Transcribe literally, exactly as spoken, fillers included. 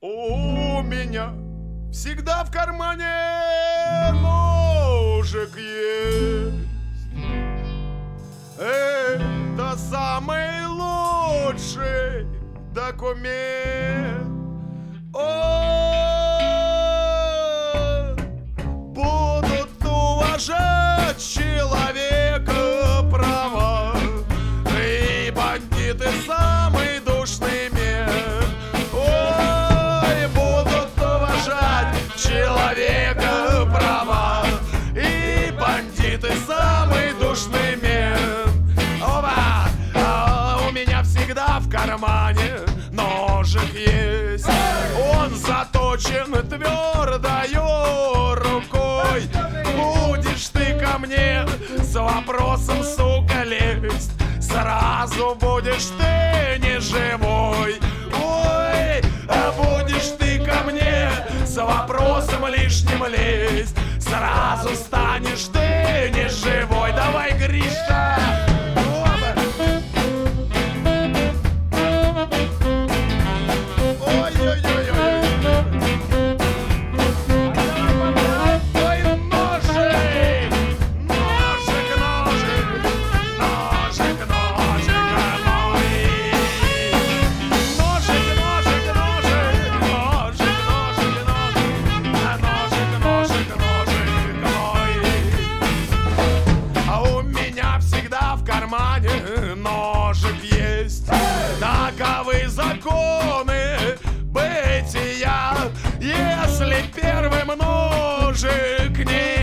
У меня всегда в кармане ножик есть. Это самый лучший документ. О, будут уважать человека права, и бандиты самый душный мир. Ой, будут уважать человека права, и бандиты самый душный мир. Опа! А у меня всегда в кармане ножик есть. Он заточен твердою рукой. Будешь ты ко мне с вопросом, сука, лезть, сразу будешь ты не живой. Ой, а будешь ты ко мне с вопросом лишним лезть, сразу станешь ты не живой. Давай, Гриша! Ножик есть. Таковы законы бытия. Если первым ножик не